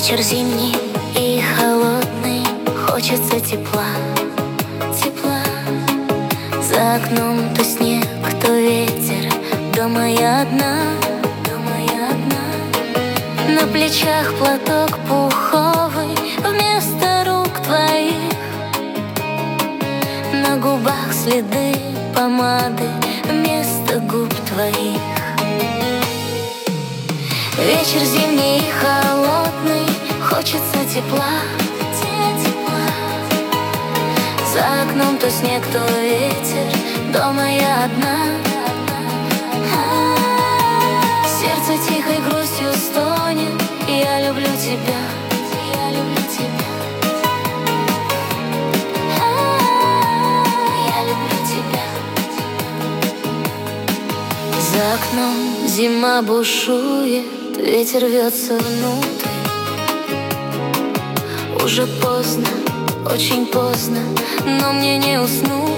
Вечер зимний и холодный, хочется тепла, тепла. За окном то снег, то ветер, дома я одна, дома я одна. На плечах платок пуховый вместо рук твоих, на губах следы помады вместо губ твоих. Вечер зимний и холодный, хочется тепла, тепла. За окном то снег, то ветер, дома я одна. Сердце тихой грустью стонет, я люблю тебя, я люблю тебя. Я люблю тебя. За окном зима бушует, ветер рвется внутрь. Уже поздно, очень поздно, но мне не уснуть.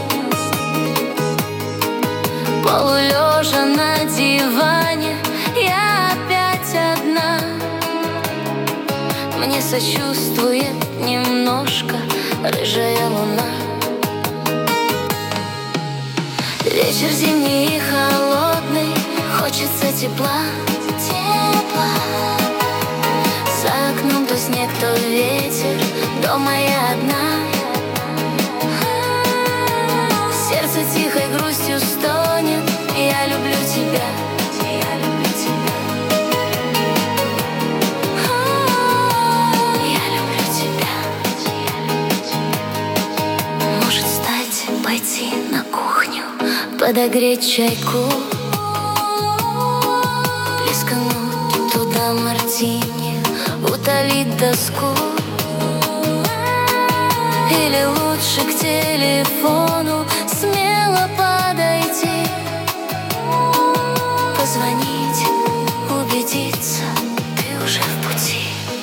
Полулежа на диване, я опять одна. Мне сочувствует немножко рыжая луна. Вечер зимний и холодный, хочется тепла, тепла. За окном то снег, то ветер, дома я одна. Сердце тихой грустью стонет, я люблю тебя, я люблю тебя. Я люблю тебя, я люблю тебя. Может, встать, пойти на кухню, подогреть чайку, плескануть туда мартини, утолить тоску. Или лучше к телефону смело подойти, позвонить, убедиться, ты уже в пути.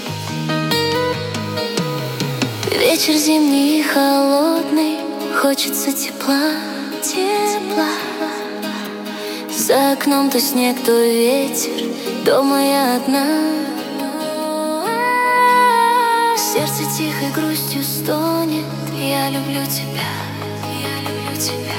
Вечер зимний и холодный, хочется тепла, тепла. За окном то снег, то ветер, дома я одна. Сердце тихой грустью стонет, я люблю тебя, я люблю тебя.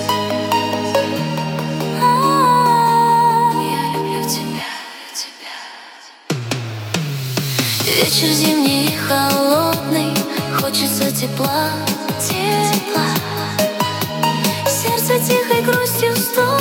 Я люблю тебя, тебя. Вечер зимний и холодный, хочется тепла, тепла. Сердце тихой грустью стонет.